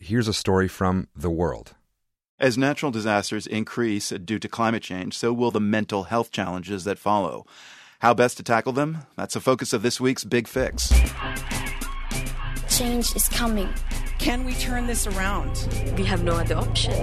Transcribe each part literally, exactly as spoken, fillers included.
here's a story from The World. As natural disasters increase due to climate change, so will the mental health challenges that follow. How best to tackle them? That's the focus of this week's Big Fix. Change is coming. Can we turn this around? We have no other option.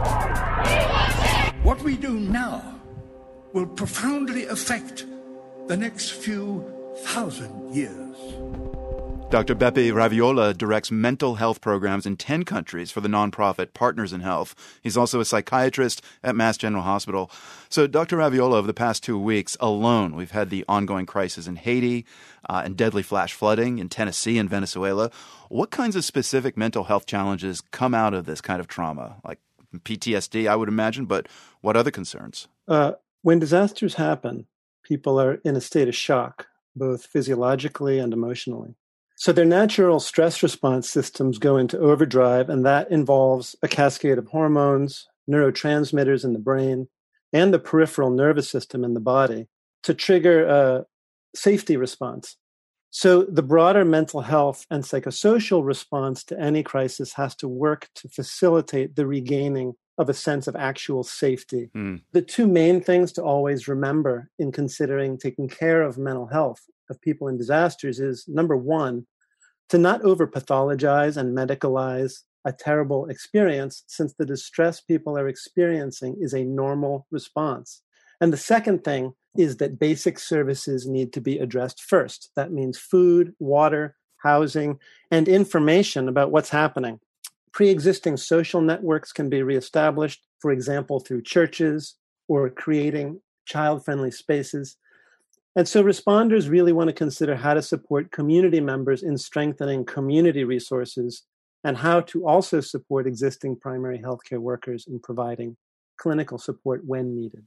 What we do now will profoundly affect the next few thousand years. Doctor Beppe Raviola directs mental health programs in ten countries for the nonprofit Partners in Health. He's also a psychiatrist at Mass General Hospital. So, Doctor Raviola, over the past two weeks alone, we've had the ongoing crisis in Haiti uh, and deadly flash flooding in Tennessee and Venezuela. What kinds of specific mental health challenges come out of this kind of trauma? Like P T S D, I would imagine, but what other concerns? Uh, when disasters happen, people are in a state of shock, both physiologically and emotionally. So their natural stress response systems go into overdrive, and that involves a cascade of hormones, neurotransmitters in the brain, and the peripheral nervous system in the body to trigger a safety response. So the broader mental health and psychosocial response to any crisis has to work to facilitate the regaining of a sense of actual safety. Mm. The two main things to always remember in considering taking care of mental health of people in disasters is, number one, to not over-pathologize and medicalize a terrible experience, since the distress people are experiencing is a normal response. And the second thing is that basic services need to be addressed first. That means food, water, housing, and information about what's happening. Pre-existing social networks can be reestablished, for example, through churches or creating child-friendly spaces. And so responders really want to consider how to support community members in strengthening community resources and how to also support existing primary healthcare workers in providing clinical support when needed.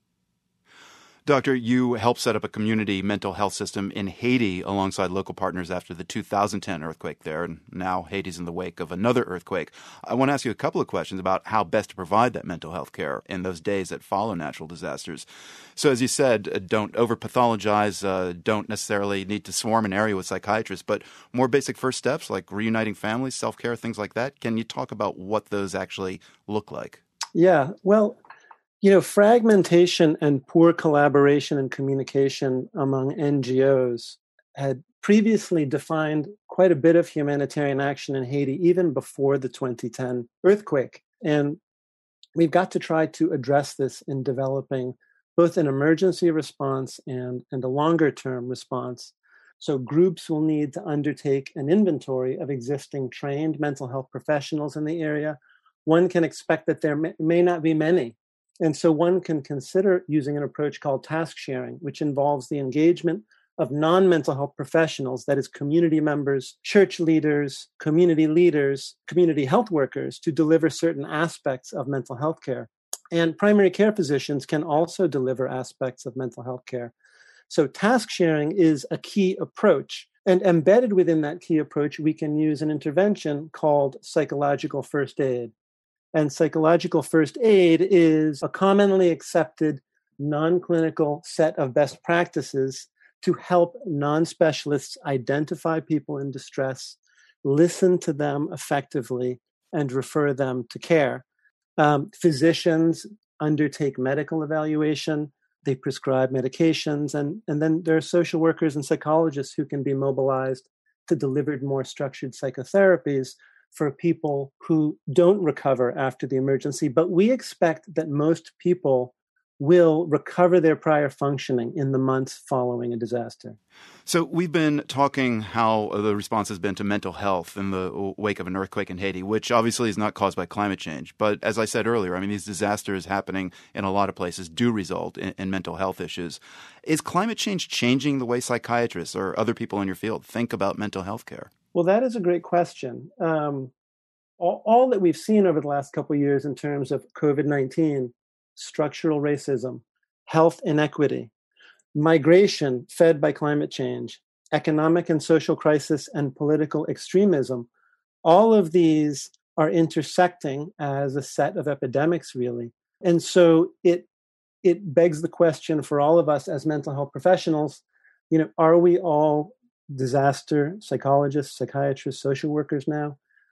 Doctor, you helped set up a community mental health system in Haiti alongside local partners after the two thousand ten earthquake there, and now Haiti's in the wake of another earthquake. I want to ask you a couple of questions about how best to provide that mental health care in those days that follow natural disasters. So as you said, don't over-pathologize, uh, don't necessarily need to swarm an area with psychiatrists, but more basic first steps like reuniting families, self-care, things like that. Can you talk about what those actually look like? Yeah, well, you know, fragmentation and poor collaboration and communication among N G Os had previously defined quite a bit of humanitarian action in Haiti, even before the twenty ten earthquake. And we've got to try to address this in developing both an emergency response and, and a longer-term response. So groups will need to undertake an inventory of existing trained mental health professionals in the area. One can expect that there may, may not be many. And so one can consider using an approach called task sharing, which involves the engagement of non-mental health professionals, that is community members, church leaders, community leaders, community health workers, to deliver certain aspects of mental health care. And primary care physicians can also deliver aspects of mental health care. So task sharing is a key approach. And embedded within that key approach, we can use an intervention called psychological first aid. And psychological first aid is a commonly accepted non-clinical set of best practices to help non-specialists identify people in distress, listen to them effectively, and refer them to care. Um, physicians undertake medical evaluation, they prescribe medications, and, and then there are social workers and psychologists who can be mobilized to deliver more structured psychotherapies for people who don't recover after the emergency. But we expect that most people will recover their prior functioning in the months following a disaster. So we've been talking how the response has been to mental health in the wake of an earthquake in Haiti, which obviously is not caused by climate change. But as I said earlier, I mean, these disasters happening in a lot of places do result in, in mental health issues. Is climate change changing the way psychiatrists or other people in your field think about mental health care? Well, that is a great question. Um, all, all that we've seen over the last couple of years in terms of COVID nineteen, structural racism, health inequity, migration fed by climate change, economic and social crisis, and political extremism, all of these are intersecting as a set of epidemics, really. And so it it begs the question for all of us as mental health professionals, you know, are we all disaster psychologists, psychiatrists, social workers now?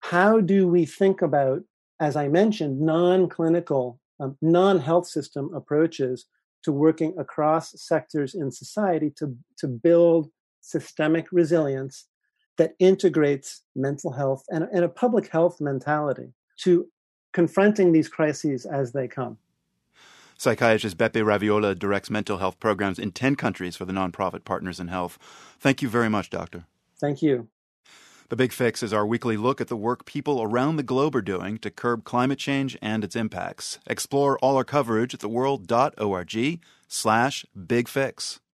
how do we think about, as I mentioned, non-clinical, um, non-health system approaches to working across sectors in society to, to build systemic resilience that integrates mental health and, and a public health mentality to confronting these crises as they come. Psychiatrist Beppe Raviola directs mental health programs in ten countries for the nonprofit Partners in Health. Thank you very much, Doctor. Thank you. The Big Fix is our weekly look at the work people around the globe are doing to curb climate change and its impacts. Explore all our coverage at theworld.org slash bigfix.